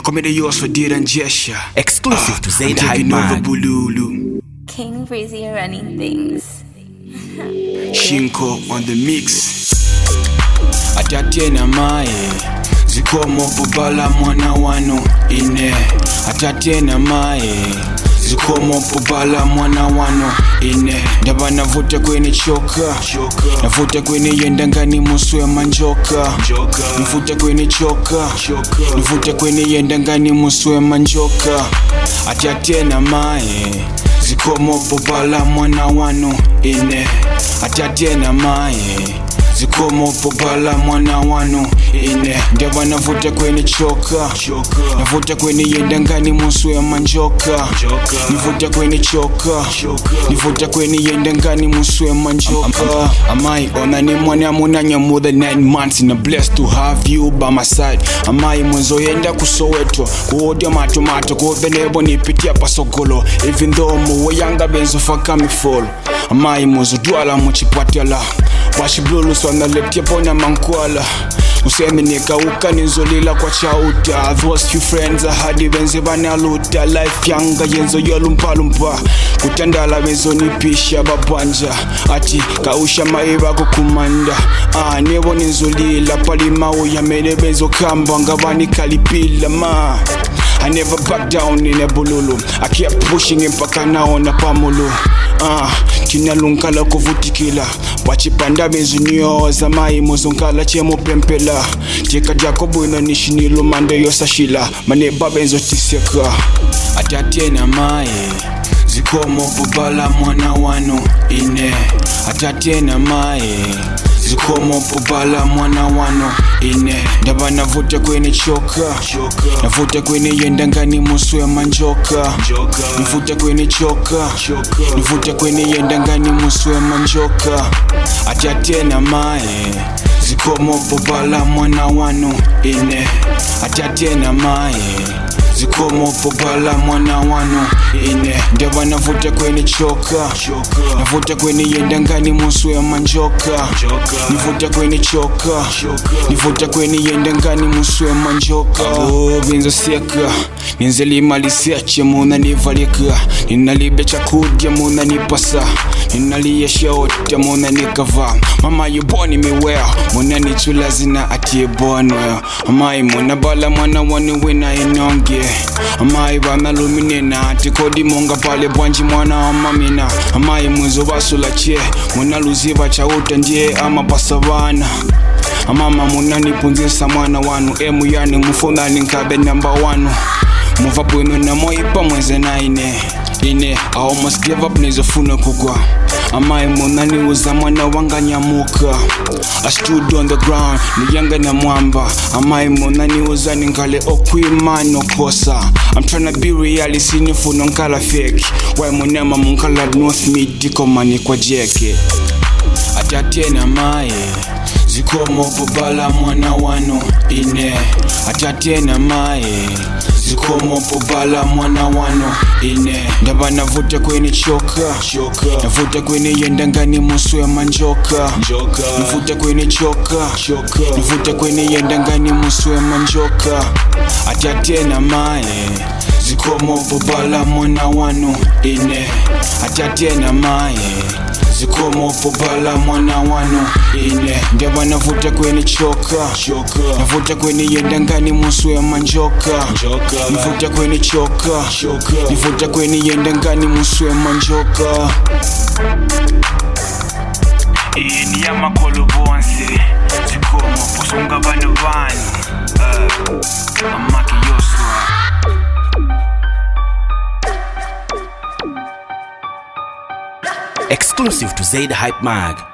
Tukomede yours for dear and gesture. Exclusive to Zaid Hype Taking over Man. Bululu. King Breezy running things. Shinko on the mix. Atatena mae zikomo pobala mwana wano ine. Atatena mae zikomo pobala mwana wano ine. Ndaba navuta kwenye choka, navuta kwenye yenda ngani musu ya manjoka. Navuta kwenye choka, navuta kwenye yenda ngani musu ya manjoka. Atatena mae zikomo pobala mwana wano ine. Atatena mae zikomo pobala mwana wano ine. Ndaba navuta kwenye choka, navuta kwenye yenda ngani musu ya manjoka. Navuta kwenye choka, navuta kwenye yenda ngani musu ya manjoka. Amai onani mwana munanya more than 9 months and I'm blessed to have you by my side. Amai mwenzo yenda kusoweto kuodia matomato kuobenebo nipitia pasogolo. Even though muwe yanga benzo faka mi fall. Amai mwenzo duala muchipatela Washiblulu swana letia ponya mankwala. Usemi nikauka nizolila kwa chauta. Those few friends I had benze bana luta. Life yanga yenzo yolumpalumpa. Kutandala benzo nipisha babanja. Ati kausha maiba kukumanda. Nebo nizolila palima uya mene benzo kamba. Ngabani kalipila ma. I never back down in a bululu. I kept pushing mpaka naona pamulu. Tina lunkala kuvutikila. Wachipanda benzo nyoza mai mozonkala chemo pempela. Jeka Jacobo ina nishinilo mande yosashila. Maneba benzo tiseka. Atatena mae zikomo pobala mwana wano ine. Atatena mae zikomo pobala mwana wano ine. Ndaba navuta kwenye choka, navuta kwenye yenda ngani musu ya manjoka. Navuta kwenye choka, navuta kwenye yenda ngani musu ya manjoka. Atatena mae zikomo pobala mwana wano ine. Atatena mae zikomo pobala mwana wano ine. Ndaba navuta kwenye choka, navuta kwenye yenda ngani musu ya manjoka. Navuta kwenye choka, navuta kwenye yenda ngani musu ya manjoka. Benzo seka ninzeli malisiache muna nivalika. Ninalibe chakudya muna nipasa. Ninaliye shaota muna nikava. Mama you born me well muna nichula zina atie born well. Amai muna bala mwana wanu wina inonge. Amai bana luminena atikodi monga pale bwanji mwana wa mamina. Amai mwezo basula che muna luziva chauta ndiye ama pasavana. Amama muna nipunzisa mwana wanu emu yani mufuna ninkabe number 1. Muva bwino na moipa mweze na ine. I almost gave up nizofuna kugwa. Amai muna niuza mwana wanga nyamuka. I stood on the ground ni yanga na mwamba. Amai muna niuza ningale okwima no kosa. I'm tryna be real sinifuno nkala fake. Why munema munkala north mid diko mani kwa jeke. Atatena mae zikomo pobala mwana wano ine. Atatena mae zikomo pobala mwana wano ine. Ndaba navuta kwenye choka, navuta kwenye yenda ngani musu ya manjoka. Navuta kwenye choka, navuta kwenye yenda ngani musu ya manjoka. Atatena mae zikomo pobala mwana wano ine. Atatena mae zikomo pobala mwana wano ine. Ndaba navuta kwenye choka, navuta kwenye yenda ngani musu ya manjoka. Navuta kwenye choka, navuta kwenye yenda ngani musu ya manjoka. Ni ya makolo bonse zikomo posonga bano bano. Amaki yoswa. Exclusive to Zaid Hype Mag.